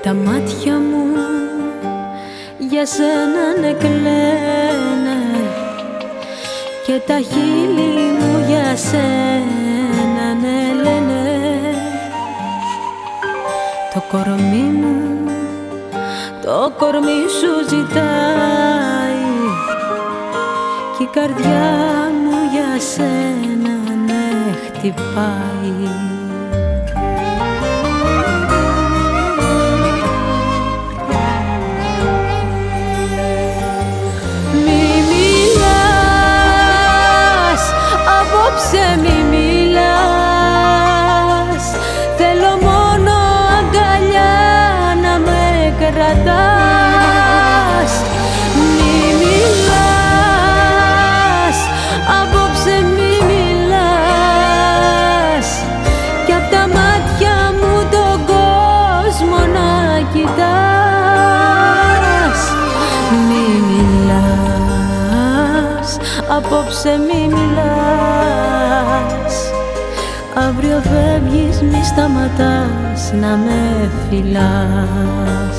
Τα μάτια μου για σένα ναι κλαίνε και τα χείλη μου για σένα ναι λένε. Το κορμί μου, το κορμί σου ζητάει κι η καρδιά μου για σένα ναι χτυπάει. Απόψε μη μιλάς, θέλω μόνο αγκαλιά να με κρατάς. Μη μιλάς, απόψε μη μιλάς, κι απ' τα μάτια μου τον κόσμο να κοιτάς. Μη μιλάς, απόψε μη μιλάς, αύριο φεύγεις μη σταματάς να με φυλάς.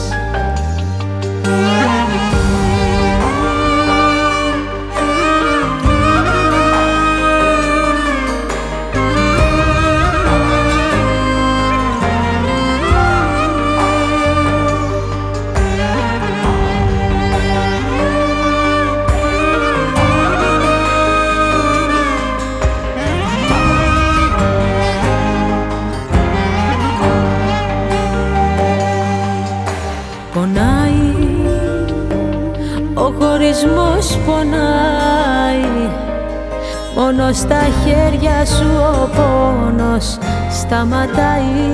Πονάει, ο χωρισμός πονάει, μόνο στα χέρια σου ο πόνος σταματάει.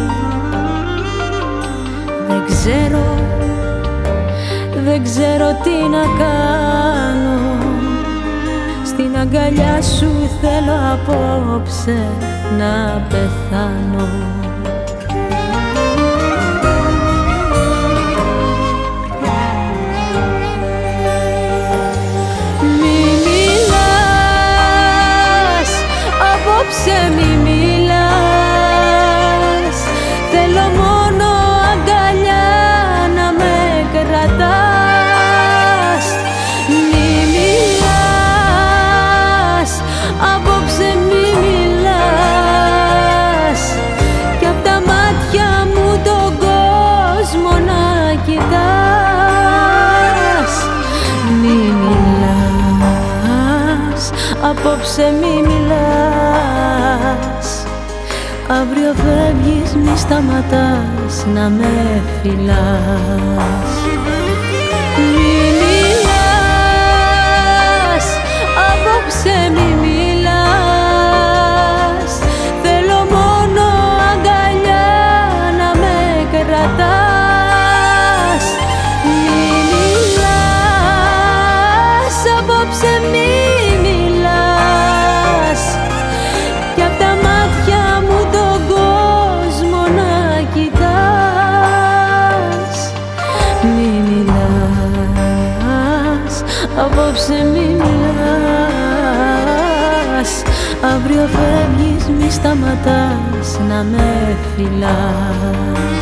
Δεν ξέρω τι να κάνω, στην αγκαλιά σου θέλω απόψε να πεθάνω. Απόψε μη μιλάς, θέλω μόνο αγκαλιά να με κρατάς. Μη μιλάς, απόψε μη μιλάς, κι απ' τα μάτια μου τον κόσμο να κοιτάς. Μη μιλάς, απόψε μη μιλάς, αύριο φεύγεις μη σταματάς να με φυλάς. Μη μιλάς, απόψε μη μιλάς, θέλω μόνο αγκαλιά να με κρατάς. Μη μιλάς, απόψε μη μιλάς, κι απ' τα μάτια μου τον κόσμο να κοιτάς. Μη μιλάς, απόψε μη μιλάς, αύριο φεύγεις μη σταματάς να με φυλάς.